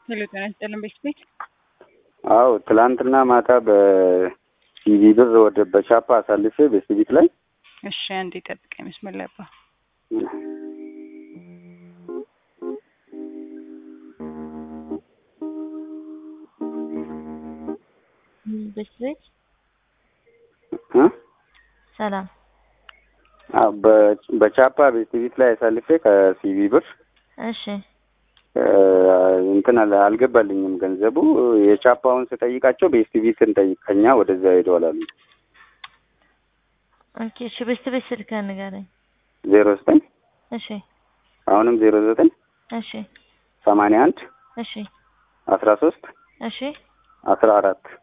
ሄሎ ጤና ይስጥልን ቤት አዎ ትላንትና ማታ በሲቪ ብር ወደ በቻፓ አሳልፌ በሲቪክ ላይ እሺ አንዴ ጠብቀኝ መስመር ላይ አባ በስቤት ሰላም በቻፓ በሲቪክ ላይ አሳልፌ ከሲቪ ብር እሺ እንትን አልገባልኝም ገንዘቡ የቻፓውን ስጠይቃቸው በሲቪክ እንጠይቀኛ ወደዛ ሄደዋል አሉ። ኦኬ እሺ በስቤት ስልክህን ንገረኝ። 09 እሺ አሁንም 09 እሺ 81 እሺ 13 እሺ 14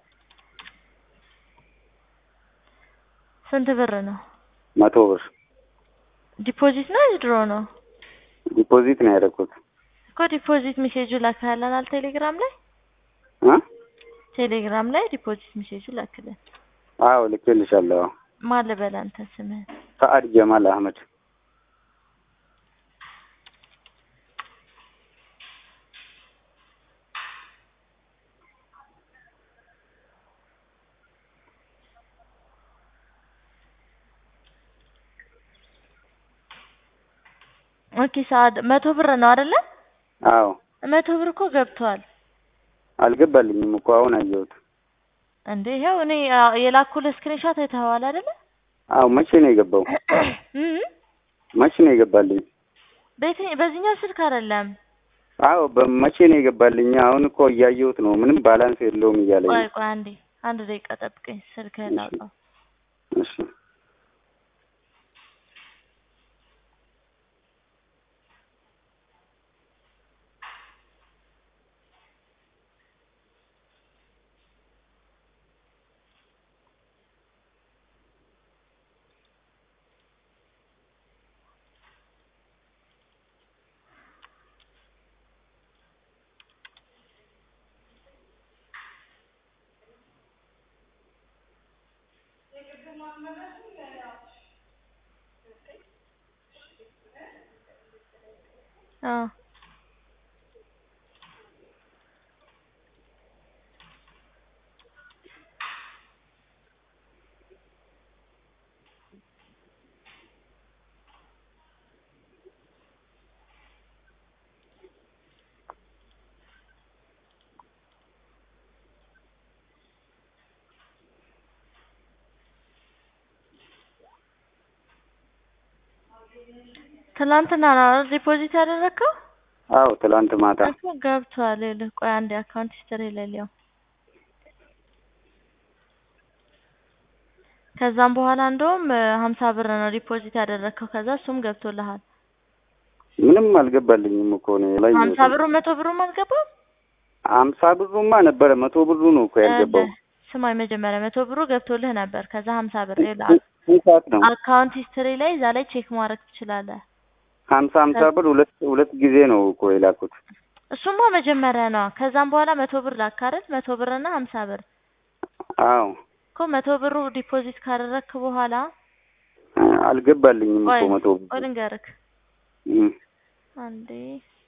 ስንት ብር ነው? 100 ብር ዲፖዚት ነው ድሮ ነው? ዲፖዚት ነው ያደረኩት። እኮ ዲፖዚት ሜሴጁ ላከህልናል ቴሌግራም ላይ? ቴሌግራም ላይ ዲፖዚት ሜሴጁ ላከልን። አዎ ልኬልሻለሁ። ማን ልበል አንተ ስምህ? ሰዓድ ጀማል አህመድ። ኦኬ ሰዓድ 100 ብር ነው አይደለ? አዎ 100 ብር እኮ ገብቷል። አልገባልኝም እኮ አሁን አየሁት። እንዴ ይሄው እኔ የላኩልህ ስክሪንሾት አይተኸዋል አይደለ? አዎ መቼ ነው የገባው? መቼ ነው የገባልኝ? በዚህኛው ስልክ አይደለም። አዎ በመቼ ነው የገባልኝ? አሁን እኮ እያየሁት ነው። ምንም ባላንስ የለውም እያለኝ። ቆይ አንድ ደቂቃ ጠብቀኝ ስልክህን ላውጣው። እሺ ትናንትና ነው ዲፖዚት ያደረከው? አዎ ትላንት ማታ እኮ ገብቷል። ቆይ አንዴ አካውንት ሂስትሪ ላይ ልየው። ከዛም በኋላ እንደውም 50 ብር ነው ዲፖዚት ያደረከው። ከዛ እሱም ገብቶልሃል። ምንም አልገባልኝም እኮ ነው ላይ 50 ብሩ 100 ብሩም አልገባም? 50 ብሩማ ነበረ 100 ብሩ ነው እኮ ያልገባው። ስማኝ መጀመሪያ 100 ብሩ ገብቶልህ ነበር። ከዛ 50 ብር ነው አካውንት ሂስትሪ ላይ እዛ ላይ ቼክ ማድረግ ትችላለህ። 50 ብር ሁለት ጊዜ ነው እኮ የላኩት። እሱማ መጀመሪያ ነው። ከዛም በኋላ 100 ብር ላክ አይደል? 100 ብር እና 50 ብር። አዎ እኮ 100 ብሩ ዲፖዚት ካደረክ በኋላ አልገባልኝም እኮ 100 ብር። ቆይ ልንገርህ አንዴ